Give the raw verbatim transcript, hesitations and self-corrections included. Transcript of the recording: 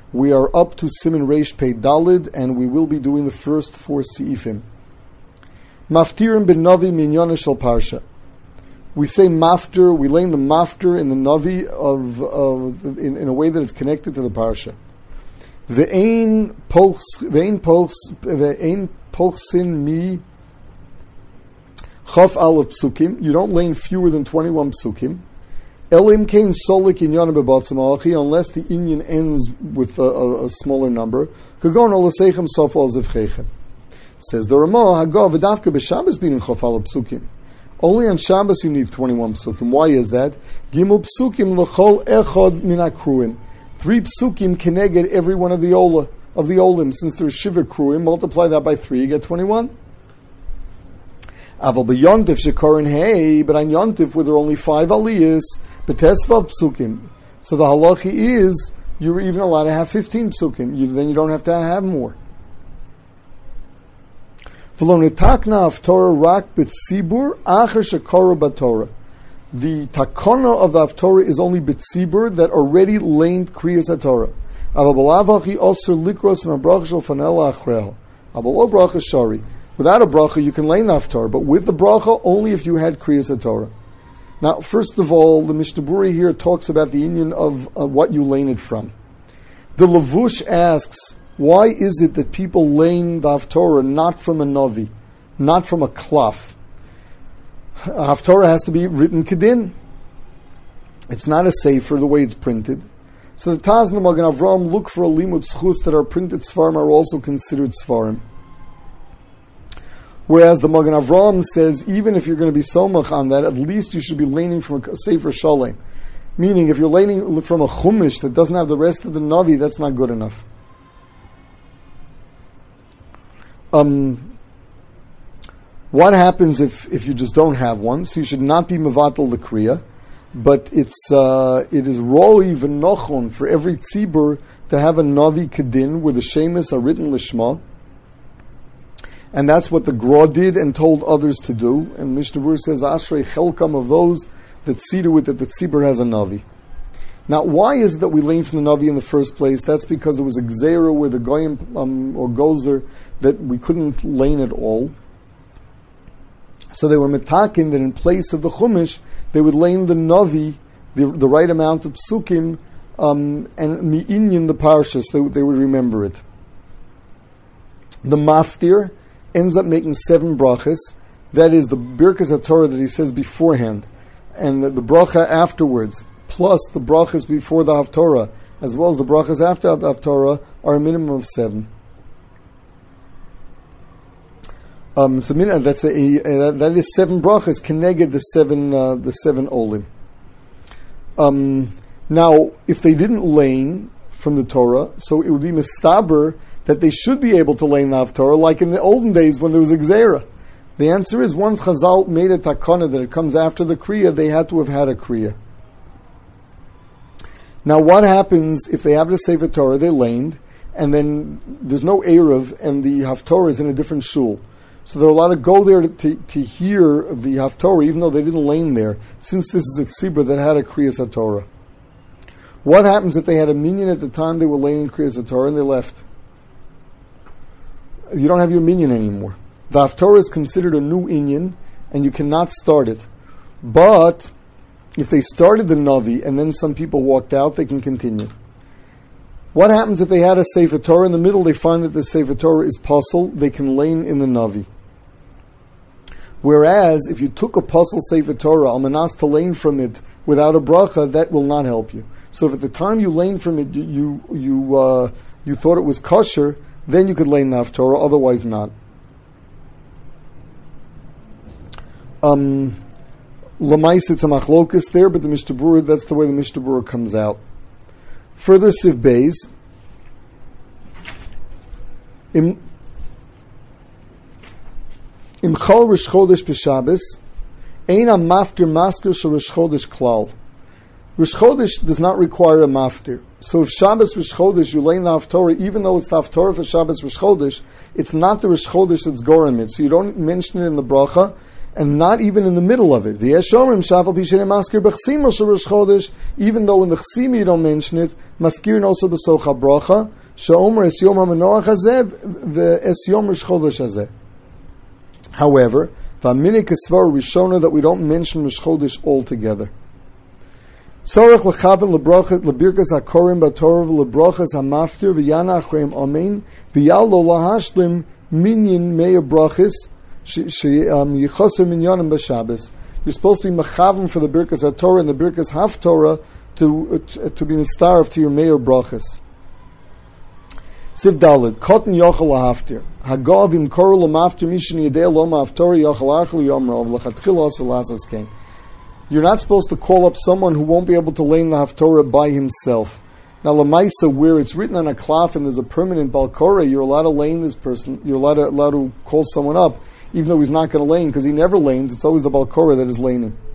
We are up to Siman Reish Pei Dalid, and we will be doing the first four Seifim. Maftirim bin Navi Minyana Shel Parsha. We say maftir, we lay in the maftir in the Navi of, of in, in a way that it's connected to the Parsha. Ve'ein pochs, ve'ein pochs, ve'ein pochsin mi chaf aleph psukim. You don't lay in fewer than twenty-one psukim. Elim kein solik inyan bebatzim alachi, unless the inyan ends with a, a, a smaller number. Kagon olasechem sof al zivchechem. Says the Ramah, Hagav v'davka b'Shabbos being chaf aleph psukim. Only on Shabbos you need twenty-one psukim. Why is that? Gimel psukim l'chol echad min akruim. Three psukim keneged every one of the ola of the olim. Since there's shiva kruim, multiply that by three, you get twenty-one. Aval b'yontif shekorin hey, but on yontif where there are only five aliyahs, b'tesvav psukim. So the halachi is you're even allowed to have fifteen psukim. You, then you don't have to have more. The takana of the Haftorah is only B'tzibur that already lamed Kriyas HaTorah. Without a bracha, you can lane the Haftorah, but with the bracha, only if you had Kriyas HaTorah. Now, first of all, the Mishnah Berurah here talks about the union of uh, what you lane it from. The Lavush asks, why is it that people lane the Haftorah not from a Navi, not from a klaf? A Haftorah has to be written kedin. It's not a sefer the way it's printed. So the Taz and the Magen Avraham look for a limud schus that are printed svarim are also considered svarim. Whereas the Magen Avraham says, even if you're going to be somach on that, at least you should be laning from a sefer shalem. Meaning, if you're laning from a chumash that doesn't have the rest of the Navi, that's not good enough. Um, what happens if, if you just don't have one? So you should not be mevatel the kriya, but it's uh, it is roi v'nochon for every tzibur to have a navi kedin where the shemis are written lishma, and that's what the Gra did and told others to do. And Mishnah Berurah says ashrei chelkam of those that see to it that the tzibur has a navi. Now, why is it that we lane from the Navi in the first place? That's because there was a gzeira where the goyim um, or gozer that we couldn't lane at all. So they were metakin that in place of the chumash, they would lane the Navi, the, the right amount of psukim, um, and mi'inyan the parshas, they, they would remember it. The maftir ends up making seven brachas. That is the Birkas HaTorah that he says beforehand, and the, the bracha afterwards, plus the brachas before the Haftorah, as well as the brachas after the Haftorah, are a minimum of seven. Um, so that's a, a, that is seven brachas keneged the seven uh, the seven olim. Um, now, if they didn't lane from the Torah, so it would be mistaber that they should be able to lane the Haftorah, like in the olden days when there was a gzeira. The answer is once Chazal made a takana that it comes after the kriya, they had to have had a kriya. Now, what happens if they have the Sefer Torah, they laned, and then there's no Erev, and the Haftorah is in a different shul. So they're allowed to go there to, to, to hear the Haftorah, even though they didn't lane there, since this is a tzibur that had a Kriyas HaTorah. What happens if they had a minyan at the time they were laning Kriyas HaTorah and they left? You don't have your minyan anymore. The Haftorah is considered a new inyan, and you cannot start it. But if they started the Navi and then some people walked out, they can continue. What happens if they had a Sefer Torah in the middle, they find that the Sefer Torah is puzzle, they can lane in the Navi. Whereas, if you took a puzzle Sefer Torah, almanas to lane from it without a bracha, that will not help you. So if at the time you lane from it, you you you, uh, you thought it was kosher, then you could lane the Haftorah, otherwise not. Um... Lamais, it's a machlokus there, but the Mishnah Berurah, that's the way the Mishnah Berurah comes out. Further, Siv Beis. Im Im Chol Rosh Chodesh b'Shabbos, ein a maftir masker shel Rosh Chodesh klal. Rosh Chodesh does not require a maftir. So if Shabbos Rosh Chodesh, you lay in the Haftorah, even though it's the Haftorah for Shabbos Rosh Chodesh, it's not the Rosh Chodesh that's gorem it. So you don't mention it in the bracha, and not even in the middle of it. Even though in the chsima you don't mention it, maskirin also b'soch habracha, she'omer es yom hamenorach hazeh v'es yom Rosh Chodesh hazeh. However, v'aminik esvar rishona that we don't mention Rosh Chodesh altogether. Tzorech lechaven lebrachet lebirkas hakorim b'torah lebrachas hamaftir v'yana achreim amen v'yal lo lahashlim minyan meya brachis yichoser minyanim b'Shabbos. You're supposed to be mechaven for the birkas haTorah and the birkas haftorah to uh, to be mistaref to your meya brachas. Siv Daled Cotton Yochel Lahaftir Hagav Im Korul Lamaftir Mishin Yedei Lo Maftori Yochel Achel Yomrov Lachatchil Oser Lasas Kain. You're not supposed to call up someone who won't be able to lay in the haftorah by himself. Now, Lamaisa, where it's written on a cloth and there's a permanent balkora, you're allowed to lane this person. You're allowed to, allowed to call someone up, even though he's not going to lane because he never lanes. It's always the balkora that is laning.